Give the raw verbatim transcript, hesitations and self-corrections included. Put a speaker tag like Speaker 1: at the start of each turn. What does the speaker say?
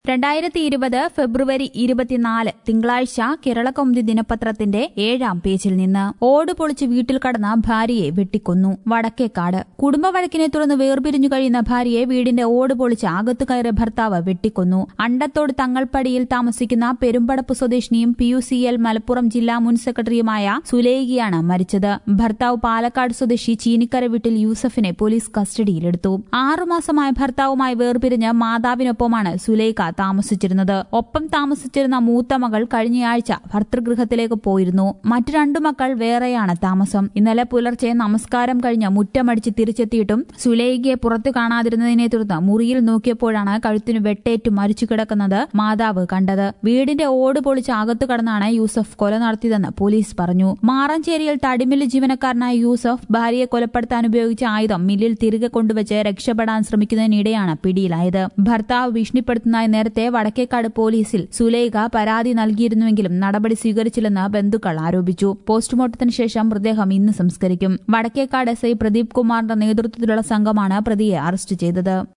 Speaker 1: രണ്ടായിരത്തി ഇരുപത് ഫെബ്രുവരി ഇരുപത്തിനാല് തിങ്കളാഴ്ച കേരളകൗമുദി ദിനപത്രത്തിന്റെ ഏഴാം പേജിൽ നിന്ന് ഓട് പൊളിച്ച് വീട്ടിൽ കടന്ന ഭാര്യയെ വെട്ടിക്കൊന്നു. വടക്കേക്കാട് കുടുംബവഴക്കിനെ തുടർന്ന് വേർപിരിഞ്ഞു കഴിയുന്ന ഭാര്യയെ വീടിന്റെ ഓട് പൊളിച്ച് അകത്തു കയറിയ ഭർത്താവ് വെട്ടിക്കൊന്നു. അണ്ടത്തോട് തങ്ങൾപ്പടിയിൽ താമസിക്കുന്ന പെരുമ്പടപ്പ് സ്വദേശിനിയും P U C L Malappuram ജില്ലാ മുൻ സെക്രട്ടറിയുമായ സുലൈഖയാണ് മരിച്ചത്. ഭർത്താവ് പാലക്കാട് സ്വദേശി ചീനിക്കര വീട്ടിൽ യൂസഫിനെ പോലീസ് കസ്റ്റഡിയിലെടുത്തു. ആറുമാസമായ ഭർത്താവുമായി വേർപിരിഞ്ഞ് മാതാവിനൊപ്പമാണ് സുലൈഖ താമസിച്ചിരുന്നത്. ഒപ്പം താമസിച്ചിരുന്ന മൂത്ത മകൾ കഴിഞ്ഞയാഴ്ച ഭർതൃഗൃഹത്തിലേക്ക് പോയിരുന്നു. മറ്റു രണ്ടു മക്കൾ വേറെയാണ് താമസം. ഇന്നലെ പുലർച്ചെ നമസ്കാരം കഴിഞ്ഞ് മുറ്റമടിച്ച് തിരിച്ചെത്തിയിട്ടും സുലൈഖയെ പുറത്തു കാണാതിരുന്നതിനെ തുടർന്ന് മുറിയിൽ നോക്കിയപ്പോഴാണ് കഴുത്തിനു വെട്ടേറ്റു മരിച്ചു കിടക്കുന്നത് മാതാവ് കണ്ടത്. വീടിന്റെ ഓട് പൊളിച്ച് അകത്തു കടന്നാണ് യൂസഫ് കൊല നടത്തിയതെന്ന് പോലീസ് പറഞ്ഞു. മാറഞ്ചേരിയിൽ തടിമില്ല് ജീവനക്കാരനായ യൂസഫ് ഭാര്യയെ കൊലപ്പെടുത്താൻ ഉപയോഗിച്ച ആയുധം മില്ലിൽ തിരികെ കൊണ്ടുവച്ച് രക്ഷപ്പെടാൻ ശ്രമിക്കുന്നതിനിടെയാണ് പിടിയിലായത്. ഭർത്താവ് ഭീഷണിപ്പെടുത്തുന്നതായി നേരത്തെ വടക്കേക്കാട് പോലീസിൽ സുലൈഖ പരാതി നൽകിയിരുന്നുവെങ്കിലും നടപടി സ്വീകരിച്ചില്ലെന്ന് ബന്ധുക്കൾ ആരോപിച്ചു. പോസ്റ്റ്മോർട്ടത്തിന് ശേഷം മൃതദേഹം ഇന്ന് സംസ്കരിക്കും. വടക്കേക്കാട് എസ് ഐ പ്രദീപ് കുമാറിന്റെ നേതൃത്വത്തിലുള്ള സംഘമാണ് പ്രതിയെ അറസ്റ്റ് ചെയ്തത്.